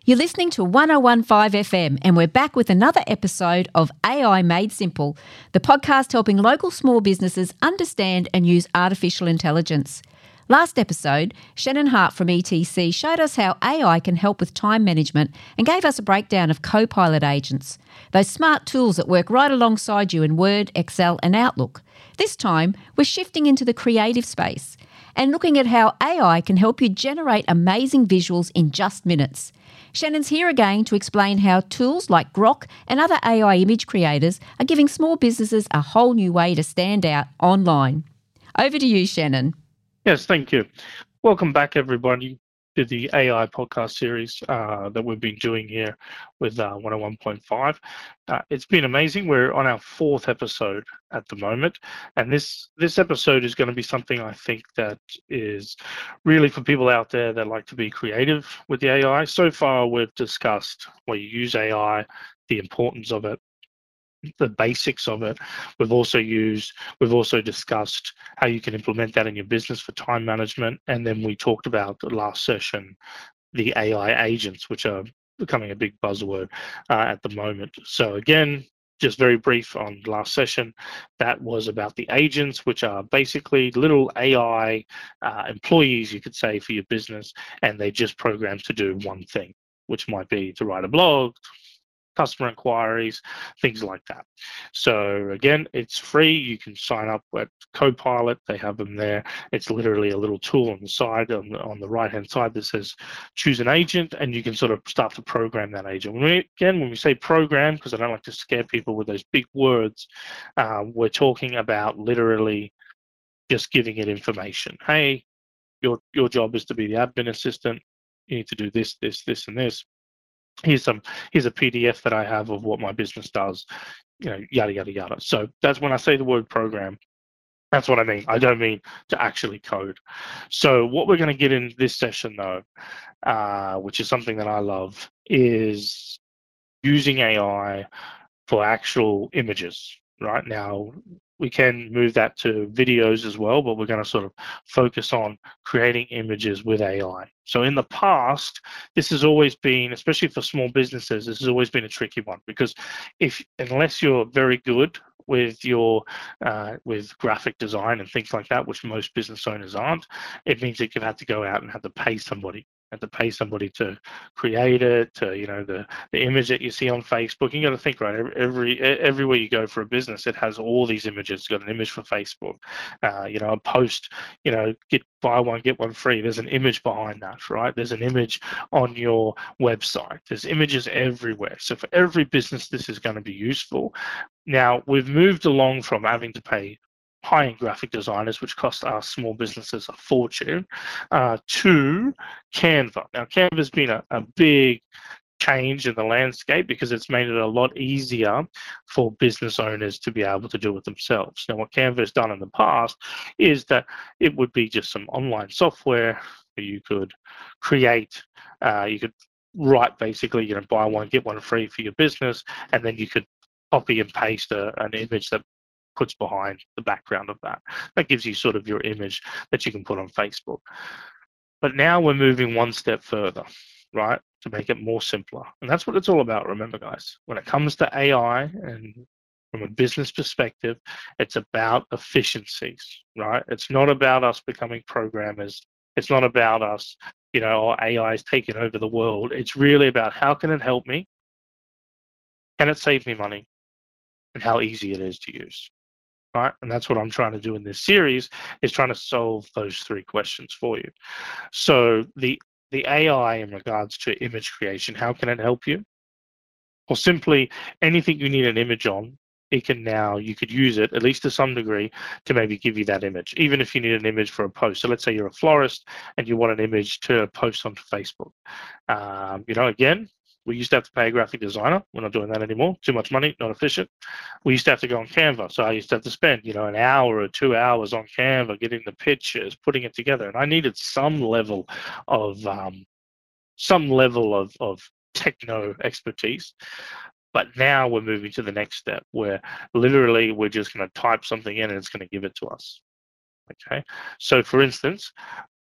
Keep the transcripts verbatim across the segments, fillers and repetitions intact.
You're listening to one oh one point five F M, and we're back with another episode of A I Made Simple, the podcast helping local small businesses understand and use artificial intelligence. Last episode, Shannon Hart from E T C showed us how A I can help with time management and gave us a breakdown of Copilot agents, those smart tools that work right alongside you in Word, Excel and Outlook. This time, we're shifting into the creative space and looking at how A I can help you generate amazing visuals in just minutes. Shannon's here again to explain how tools like Grok and other A I image creators are giving small businesses a whole new way to stand out online. Over to you, Shannon. Yes, thank you. Welcome back, everybody, to the A I podcast series uh, that we've been doing here with uh, one oh one point five. Uh, it's been amazing. We're on our fourth episode at the moment, and this this episode is going to be something I think that is really for people out there that like to be creative with the A I. So far, we've discussed where you use A I, the importance of it, the basics of it. We've also used, we've also discussed how you can implement that in your business for time management. And then we talked about the last session, the A I agents, which are becoming a big buzzword uh, at the moment. So again, just very brief on last session, that was about the agents, which are basically little A I uh, employees, you could say, for your business, and they just programmed to do one thing, which might be to write a blog, customer inquiries, things like that. So again, it's free. You can sign up at Copilot. They have them there. It's literally a little tool on the side, on the, on the right-hand side that says choose an agent, and you can sort of start to program that agent. When we, again, when we say program, because I don't like to scare people with those big words, uh, we're talking about literally just giving it information. Hey, your your job is to be the admin assistant. You need to do this, this, this, and this. Here's some here's a P D F that I have of what my business does, you know, yada yada yada. So that's when I say the word program, that's what I mean. I don't mean to actually code. So what we're going to get in this session though, uh, which is something that I love, is using A I for actual images. Right now, we can move that to videos as well, but we're going to sort of focus on creating images with A I. So in the past, this has always been, especially for small businesses, this has always been a tricky one, because if unless you're very good with your uh, with graphic design and things like that, which most business owners aren't, it means that you've had to go out and have to pay somebody and to pay somebody to create it, to, you know, the, the image that you see on Facebook. You got to think, right, every everywhere you go for a business, it has all these images. It's got an image for Facebook, uh, you know, a post, you know, get buy one, get one free. There's an image behind that, right? There's an image on your website. There's images everywhere. So for every business, this is going to be useful. Now, we've moved along from having to pay high-end graphic designers, which cost our small businesses a fortune, uh, to Canva. Now, Canva's been a, a big change in the landscape because it's made it a lot easier for business owners to be able to do it themselves. Now, what Canva has done in the past is that it would be just some online software that you could create, uh, you could write basically, you know, buy one, get one free for your business, and then you could copy and paste a, an image that puts behind the background of that. That gives you sort of your image that you can put on Facebook. But now we're moving one step further, right, to make it more simpler. And that's what it's all about, remember, guys. When it comes to A I and from a business perspective, it's about efficiencies, right? It's not about us becoming programmers. It's not about us, you know, oh, A I is taking over the world. It's really about how can it help me? Can it save me money? And how easy it is to use. Right? And that's what I'm trying to do in this series, is trying to solve those three questions for you. So the the A I in regards to image creation, how can it help you? Well, simply anything you need an image on, it can now, you could use it, at least to some degree, to maybe give you that image, even if you need an image for a post. So let's say you're a florist and you want an image to post onto Facebook. Um, you know, again, we used to have to pay a graphic designer. We're not doing that anymore. Too much money, not efficient. We used to have to go on Canva. So I used to have to spend, you know, an hour or two hours on Canva getting the pictures, putting it together. And I needed some level of um, some level of, of techno expertise. But now we're moving to the next step where literally we're just going to type something in and it's going to give it to us. Okay. So for instance,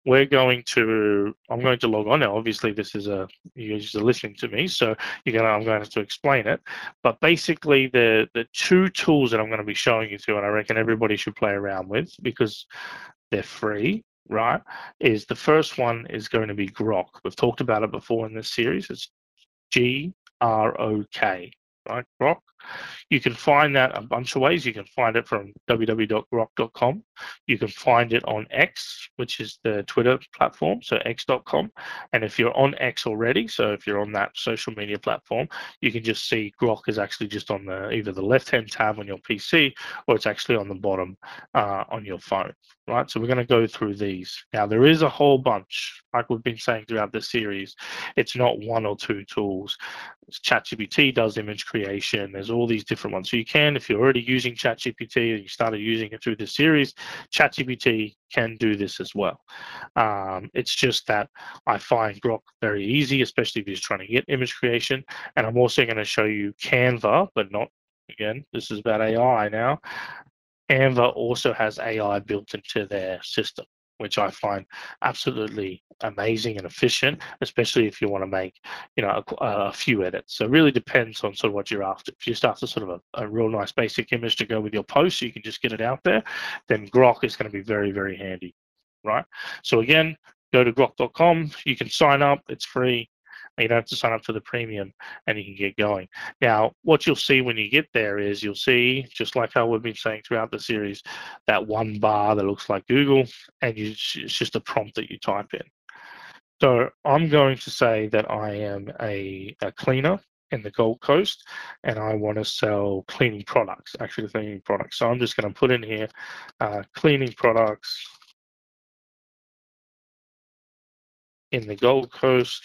we're going to, I'm going to log on now. Obviously, this is a, you guys are listening to me, so you're gonna, I'm going to have to explain it. But basically, the the two tools that I'm going to be showing you through, and I reckon everybody should play around with because they're free, right? Is the first one is going to be Grok. We've talked about it before in this series. It's G R O K, right? Grok. You can find that a bunch of ways. You can find it from w w w dot grok dot com. You can find it on X, which is the Twitter platform, so x dot com. And if you're on X already, so if you're on that social media platform, you can just see Grok is actually just on the either the left-hand tab on your P C or it's actually on the bottom uh, on your phone, right? So we're going to go through these. Now, there is a whole bunch, like we've been saying throughout this series. It's not one or two tools. ChatGPT does image creation. There's all these different ones. So you can, if you're already using ChatGPT and you started using it through this series, ChatGPT can do this as well. Um, it's just that I find Grok very easy, especially if you're trying to get image creation. And I'm also going to show you Canva, but not, again, this is about A I now. Canva also has A I built into their system, which I find absolutely amazing and efficient, especially if you want to make, you know, a, a few edits. So it really depends on sort of what you're after. If you're just after sort of a, a real nice basic image to go with your post, so you can just get it out there, then Grok is going to be very, very handy, right? So again, go to grok dot com. You can sign up. It's free. You don't have to sign up for the premium and you can get going. Now, what you'll see when you get there is you'll see, just like how we've been saying throughout the series, that one bar that looks like Google, and you, it's just a prompt that you type in. So I'm going to say that I am a, a cleaner in the Gold Coast and I want to sell cleaning products, actually cleaning products. So I'm just going to put in here uh, cleaning products in the Gold Coast.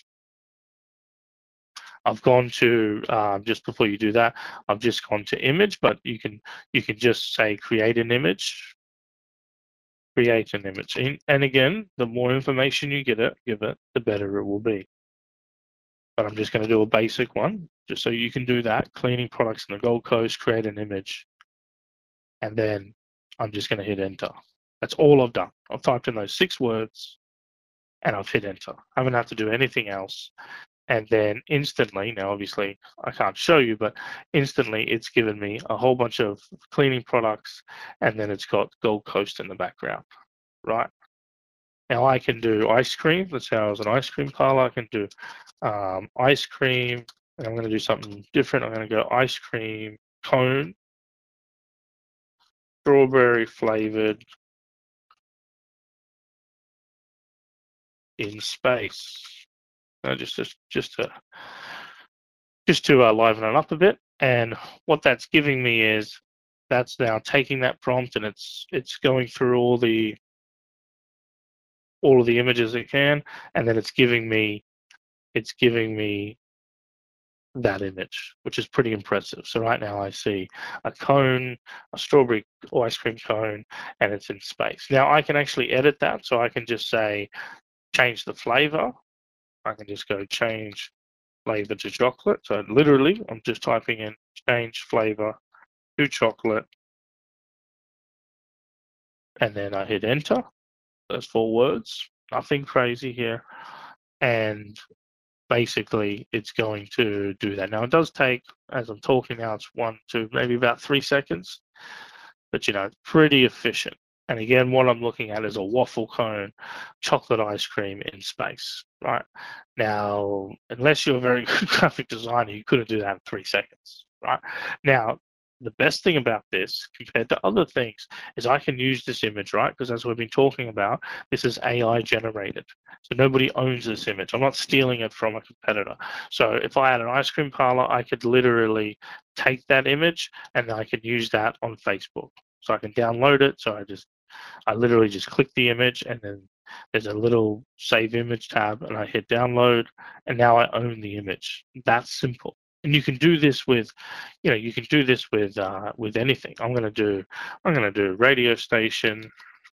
I've gone to um, just before you do that, I've just gone to image, but you can you can just say create an image, create an image, and, and again, the more information you get it, give it, the better it will be. But I'm just going to do a basic one, just so you can do that. Cleaning products in the Gold Coast, create an image, and then I'm just going to hit enter. That's all I've done. I've typed in those six words, and I've hit enter. I haven't had to do anything else. And then instantly, now obviously I can't show you, but instantly it's given me a whole bunch of cleaning products, and then it's got Gold Coast in the background, right? Now I can do ice cream. Let's say I was an ice cream parlor. I can do um, ice cream, and I'm going to do something different. I'm going to go ice cream cone, strawberry flavored in space. Uh, just, just, just to just to uh, liven it up a bit. And what that's giving me is that's now taking that prompt and it's it's going through all the all of the images it can, and then it's giving me it's giving me that image, which is pretty impressive. So right now I see a cone, a strawberry ice cream cone, and it's in space. Now I can actually edit that, so I can just say change the flavor. I can just go change flavor to chocolate. So literally, I'm just typing in change flavor to chocolate, and then I hit enter. Those four words, nothing crazy here. And basically, it's going to do that. Now, it does take, as I'm talking now, it's one to maybe about three seconds, but you know, pretty efficient. And again, what I'm looking at is a waffle cone, chocolate ice cream in space, right? Now, unless you're a very good graphic designer, you couldn't do that in three seconds, right? Now, the best thing about this compared to other things is I can use this image, right? Because as we've been talking about, this is A I generated. So nobody owns this image. I'm not stealing it from a competitor. So if I had an ice cream parlor, I could literally take that image and I could use that on Facebook. So I can download it. So I just, I literally just click the image and then there's a little save image tab and I hit download and now I own the image. That's simple. And you can do this with, you know, you can do this with uh, with anything. I'm gonna do, I'm gonna do radio station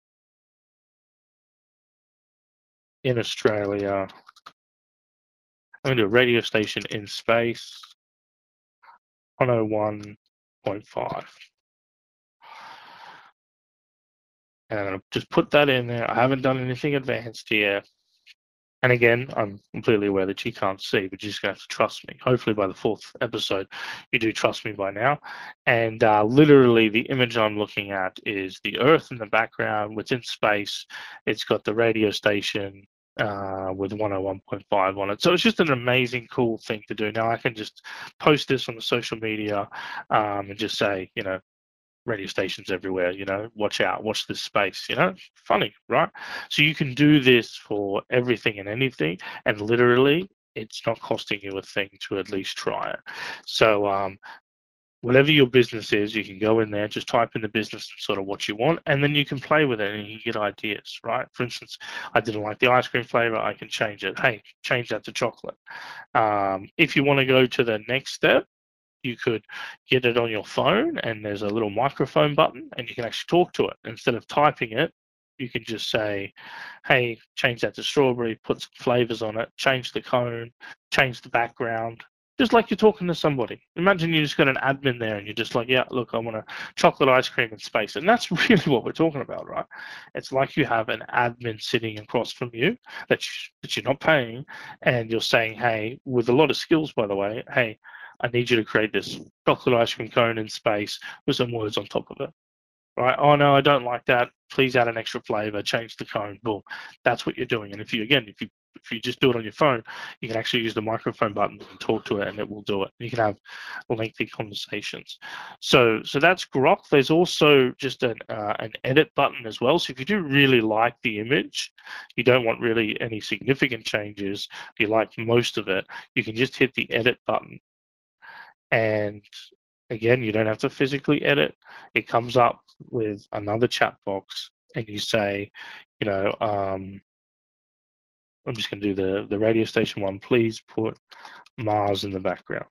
in Australia. I'm gonna do a radio station in space, one oh one point five. And I'm going to just put that in there. I haven't done anything advanced here. And again, I'm completely aware that you can't see, but you're just going to have to trust me. Hopefully by the fourth episode, you do trust me by now. And uh, literally the image I'm looking at is the Earth in the background, what's in space. It's got the radio station uh, with one oh one point five on it. So it's just an amazing, cool thing to do. Now I can just post this on the social media um, and just say, you know, radio stations everywhere, you know, watch out, watch this space, you know, funny, right? So you can do this for everything and anything, and literally it's not costing you a thing to at least try it. So um, whatever your business is, you can go in there, just type in the business and sort of what you want, and then you can play with it and you get ideas, right? For instance, I didn't like the ice cream flavor, I can change it. Hey, change that to chocolate. Um, if you want to go to the next step, you could get it on your phone and there's a little microphone button and you can actually talk to it. Instead of typing it, you can just say, hey, change that to strawberry, put some flavors on it, change the cone, change the background, just like you're talking to somebody. Imagine you just got an admin there and you're just like, yeah, look, I want a chocolate ice cream in space. And that's really what we're talking about, right? It's like you have an admin sitting across from you that, you, that you're not paying, and you're saying, hey, with a lot of skills, by the way, hey, I need you to create this chocolate ice cream cone in space with some words on top of it. Right? Oh no, I don't like that. Please add an extra flavor, change the cone. Boom. That's what you're doing. And if you again, if you if you just do it on your phone, you can actually use the microphone button and talk to it and it will do it. You can have lengthy conversations. So so that's Grok. There's also just an uh, an edit button as well. So if you do really like the image, you don't want really any significant changes, you like most of it, you can just hit the edit button. And again, you don't have to physically edit. It comes up with another chat box, and you say, you know, um, I'm just going to do the, the radio station one. Please put Mars in the background.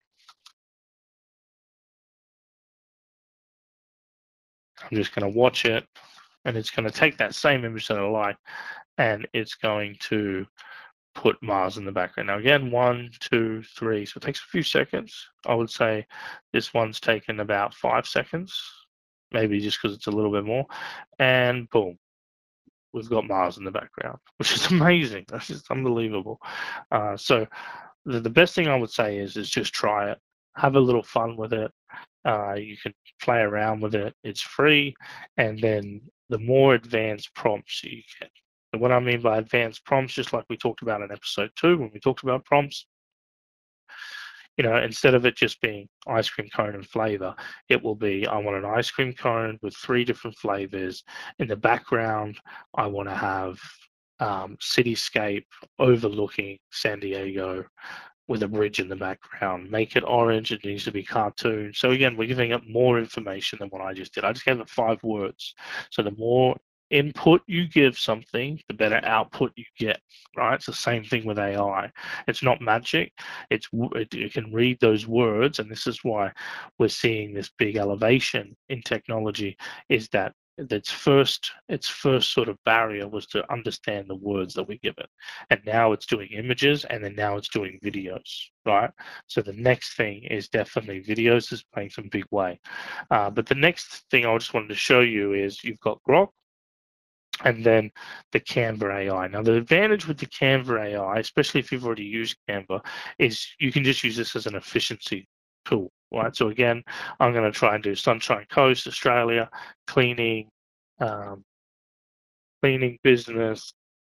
I'm just going to watch it, and it's going to take that same image that I like, and it's going to put Mars in the background. Now again, one, two, three. So it takes a few seconds. I would say this one's taken about five seconds, maybe just because it's a little bit more. And boom, we've got Mars in the background, which is amazing. That's just unbelievable. Uh, so the, the best thing I would say is is just try it. Have a little fun with it. Uh, you can play around with it. It's free. And then the more advanced prompts you get. And what I mean by advanced prompts, just like we talked about in episode two, when we talked about prompts, you know, instead of it just being ice cream cone and flavor, it will be, I want an ice cream cone with three different flavors. In the background, I want to have um, cityscape overlooking San Diego with a bridge in the background. Make it orange. It needs to be cartoon. So again, we're giving it more information than what I just did. I just gave it five words. So the more input you give something, the better output you get, right? It's the same thing with A I. It's not magic. It's it, it can read those words, and this is why we're seeing this big elevation in technology, is that its first its first sort of barrier was to understand the words that we give it, and now it's doing images, and then now it's doing videos, right? So the next thing is definitely videos is playing some big way. Uh, but the next thing I just wanted to show you is you've got Grok, and then the Canva A I. Now, the advantage with the Canva A I, especially if you've already used Canva, is you can just use this as an efficiency tool, right? So again, I'm going to try and do Sunshine Coast, Australia, cleaning, um, cleaning business,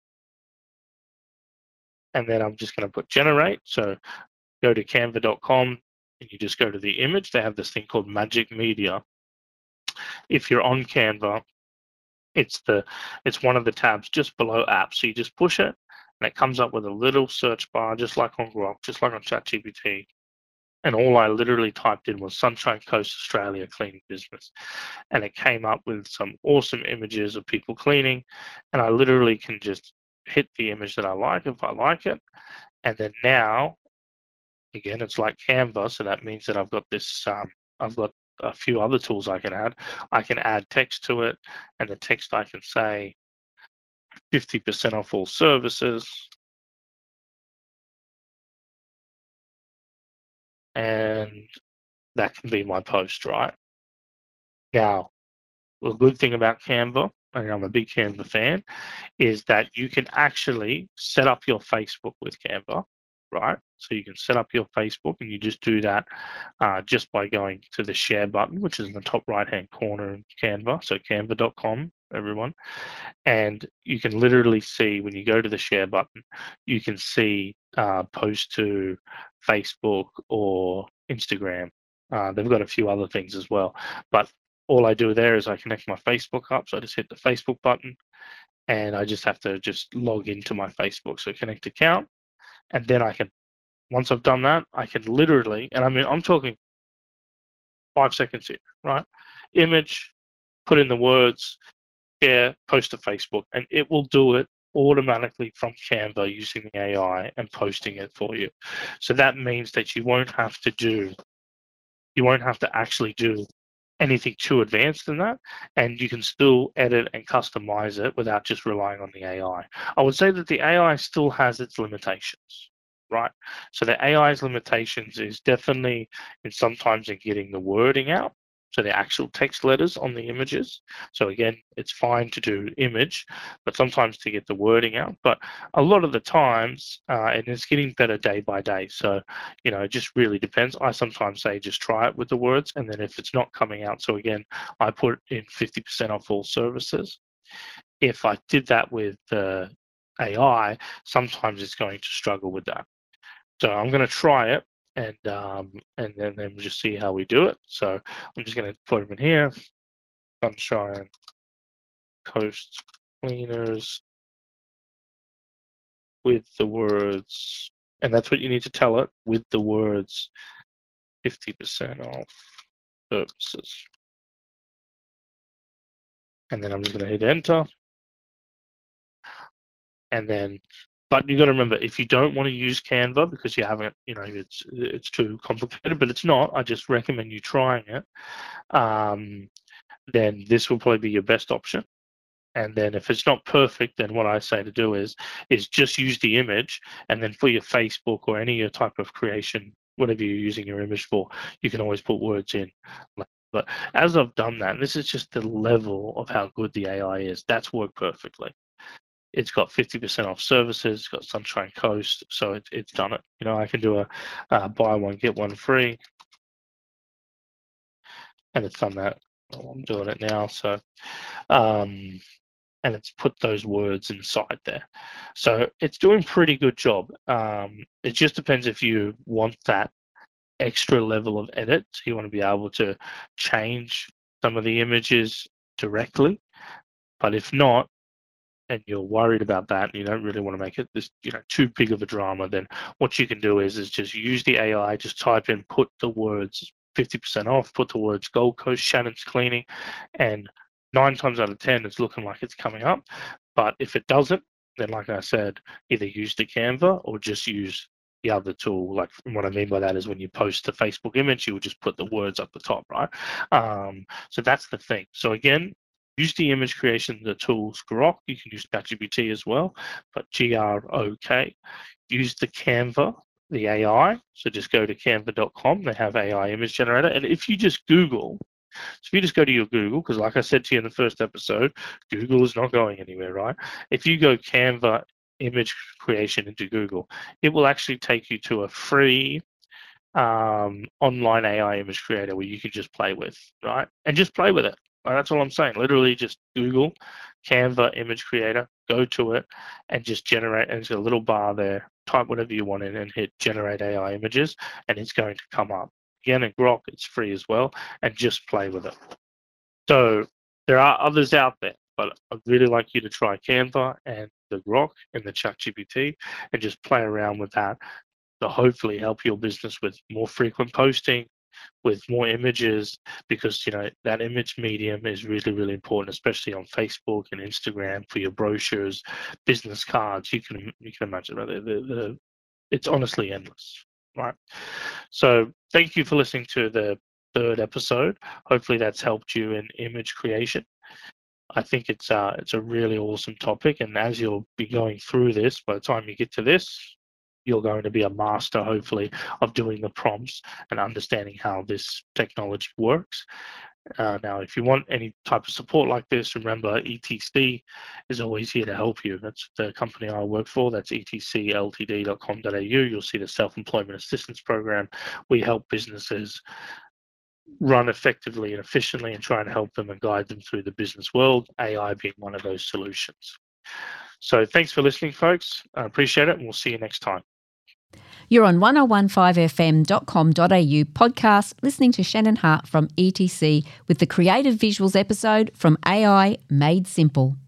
and then I'm just going to put generate. So go to canva dot com and you just go to the image. They have this thing called Magic Media. If you're on Canva, it's the it's one of the tabs just below apps. So you just push it and it comes up with a little search bar, just like on Grok, just like on ChatGPT. And all I literally typed in was Sunshine Coast, Australia, cleaning business. And it came up with some awesome images of people cleaning. And I literally can just hit the image that I like if I like it. And then now, again, it's like Canva. So that means that I've got this, um, I've got a few other tools I can add. I can add text to it, and the text I can say fifty percent off all services. And that can be my post, right? Now, the good thing about Canva and I'm a big Canva fan, is that you can actually set up your Facebook with Canva, right? So you can set up your Facebook, and you just do that uh, just by going to the share button, which is in the top right-hand corner in Canva. So canva dot com, everyone. And you can literally see when you go to the share button, you can see uh, post to Facebook or Instagram. Uh, they've got a few other things as well. But all I do there is I connect my Facebook up. So I just hit the Facebook button, and I just have to just log into my Facebook. So connect account. And then I can, once I've done that, I can literally, and I mean, I'm talking five seconds here, right? Image, put in the words, share, post to Facebook, and it will do it automatically from Canva using the A I and posting it for you. So that means that you won't have to do, you won't have to actually do anything too advanced than that, and you can still edit and customize it without just relying on the A I. I I would say that the A I still has its limitations, right? So the A I's limitations is definitely in sometimes in getting the wording out, so the actual text letters on the images. So again, it's fine to do image, but sometimes to get the wording out. But a lot of the times, uh, and it's getting better day by day. So, you know, it just really depends. I sometimes say just try it with the words, and then if it's not coming out, so again, I put in fifty percent off all services. If I did that with the A I, sometimes it's going to struggle with that. So I'm going to try it, and um, and then, then we'll just see how we do it. So I'm just going to put them in here. Sunshine Coast Cleaners with the words, and that's what you need to tell it, with the words fifty percent off services. And then I'm just going to hit enter. And then, but you got to remember, if you don't want to use Canva because you haven't, you know, it's it's too complicated, but it's not. I just recommend you trying it. Um, then this will probably be your best option. And then if it's not perfect, then what I say to do is is just use the image, and then for your Facebook or any of your type of creation, whatever you're using your image for, you can always put words in. But as I've done that, and this is just the level of how good the A I is, that's worked perfectly. It's got fifty percent off services, it's got Sunshine Coast, so it, it's done it. You know, I can do a uh, buy one, get one free, and it's done that. Well, I'm doing it now, so um, and it's put those words inside there. So it's doing pretty good job. Um, it just depends if you want that extra level of edit. So you want to be able to change some of the images directly. But if not, and you're worried about that, and you don't really want to make it this, you know, too big of a drama, then what you can do is is just use the A I, just type in, put the words fifty percent off, put the words Gold Coast Shannon's Cleaning, and nine times out of ten, it's looking like it's coming up. But if it doesn't, then like I said, either use the Canva or just use the other tool. Like what I mean by that is when you post the Facebook image, you will just put the words up the top, right? Um, so that's the thing. So again, use the image creation, the tools Grok. You can use ChatGPT as well, but G R O K. Use the Canva, the A I. So just go to canva dot com. They have A I image generator. And if you just Google, so if you just go to your Google, because like I said to you in the first episode, Google is not going anywhere, right? If you go Canva image creation into Google, it will actually take you to a free um, online A I image creator where you can just play with, right? And just play with it. Right? That's all I'm saying. Literally just Google Canva image creator, go to it, and just generate. And there's a little bar there. Type whatever you want in and hit generate A I images, and it's going to come up. Again, in Grok, it's free as well, and just play with it. So there are others out there, but I'd really like you to try Canva and the Grok and the ChatGPT and just play around with that to hopefully help your business with more frequent posting, with more images, because you know that image medium is really, really important, especially on Facebook and Instagram for your brochures, business cards. You can you can imagine right? the, the, the, it's honestly endless, right? So thank you for listening to the third episode. Hopefully that's helped you in image creation. I think it's uh it's a really awesome topic, and as you'll be going through this, by the time you get to this, you're going to be a master, hopefully, of doing the prompts and understanding how this technology works. Uh, now, if you want any type of support like this, remember E T C is always here to help you. That's the company I work for. That's E T C L T D dot com dot A U. You'll see the Self-Employment Assistance Program. We help businesses run effectively and efficiently and try and help them and guide them through the business world, A I being one of those solutions. So thanks for listening, folks. I appreciate it, and we'll see you next time. You're on ten fifteen F M dot com dot A U podcast, listening to Shannon Hart from E T C with the Creative Visuals episode from A I Made Simple.